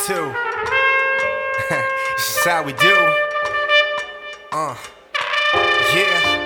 too. This is how we do. Yeah.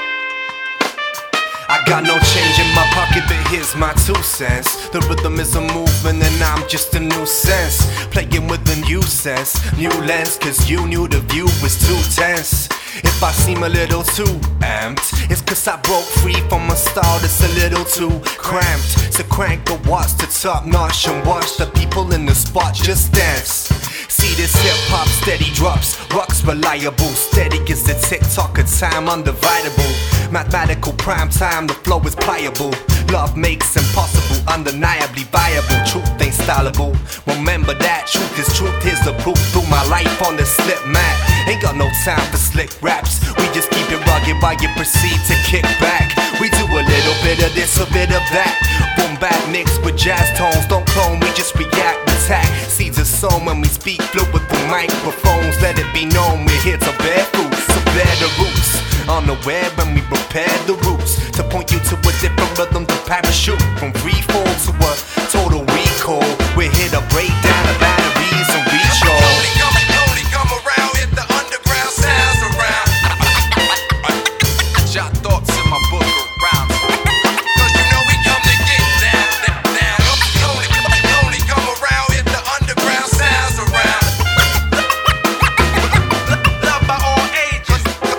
I got no change in my pocket, but here's my 2 cents. The rhythm is a movement and I'm just a nuisance. Playing with a new sense, new lens, cause you knew the view was too tense. If I seem a little too amped, it's cause I broke free from a style that's a little too cramped. So crank the watts to top notch and watch the people in the spot just dance. See this hip-hop steady drops, rocks reliable, steady as the tick-tock of time, undividable. Mathematical prime time, the flow is pliable. Love makes impossible, undeniably viable. Truth ain't stylable, remember that. Truth is truth, here's the proof through my life on the slip mat. Ain't got no time for slick raps, we just keep it rugged while you proceed to kick back. We do a little bit of this, a bit of that. Boom back mixed with jazz tones, don't clone, we just react, attack. Seeds are sown when we speak, fluid through microphones. Let it be known we're here to bear fruit, so bear the roots. Unaware when we prepare the roots to point you to a different rhythm to parachute from free fall to a total recall. We're here to break down the batteries and reach all. Only come around, hit the underground sounds around. Jot thoughts in my book around. Cause you know we come to get down. Only come around, hit the underground sounds around. Love by all ages.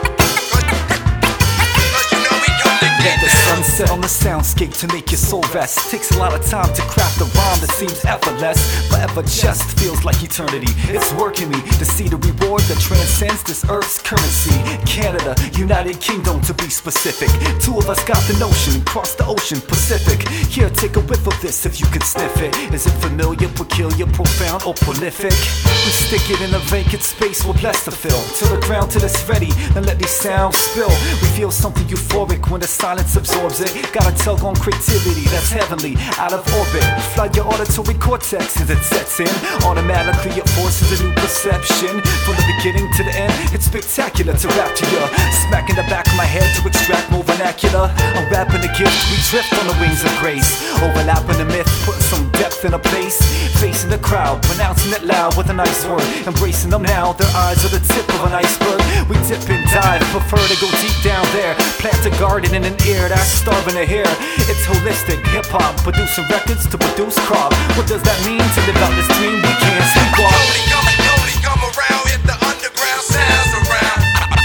Cause you know we come to get the down. sunset on the soundscape to make your soul rest. Takes a lot of time to craft a rhyme that seems effortless. Forever just feels like eternity. It's working me to see the reward that transcends this earth's currency. Canada, United Kingdom to be specific. 2 of us got the notion, cross the ocean Pacific. Here, take a whiff of this if you can sniff it. Is it familiar, peculiar, profound, or prolific? We stick it in a vacant space we're blessed to fill. Till the ground till it's ready, and let these sounds spill. We feel something euphoric when the silence absorbs it. Got a tug on creativity that's heavenly, out of orbit. Flood your auditory cortex as it sets in. Automatically it forces a new perception. From the beginning to the end, it's spectacular to rap to you. Smacking the back of my head to extract more vernacular. I'm rapping the gift, we drift on the wings of grace. Overlapping the myth, putting some depth in a place. Facing the crowd, pronouncing it loud with a nice word. Embracing them now, their eyes are the tip of an iceberg. We dip and dive, prefer to go deep down there. Plant a garden in an ear that's starving to hear. It's holistic, hip-hop, producing records to produce crop. What does that mean to live out this dream we can't sleepwalk? Only come around, hit the underground sounds around.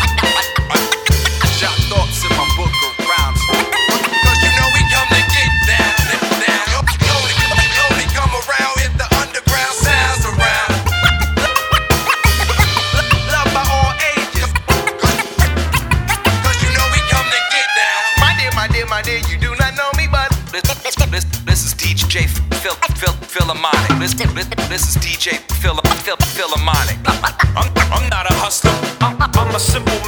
Jot thoughts in my book around. Cause you know we come to get down. Only come around, hit the underground sounds around. Love by all ages. Cause you know we come to get down. My dear, you do not know me, but this is DJ Philharmonic. This is DJ Philharmonic. I'm not a hustler, I'm a simple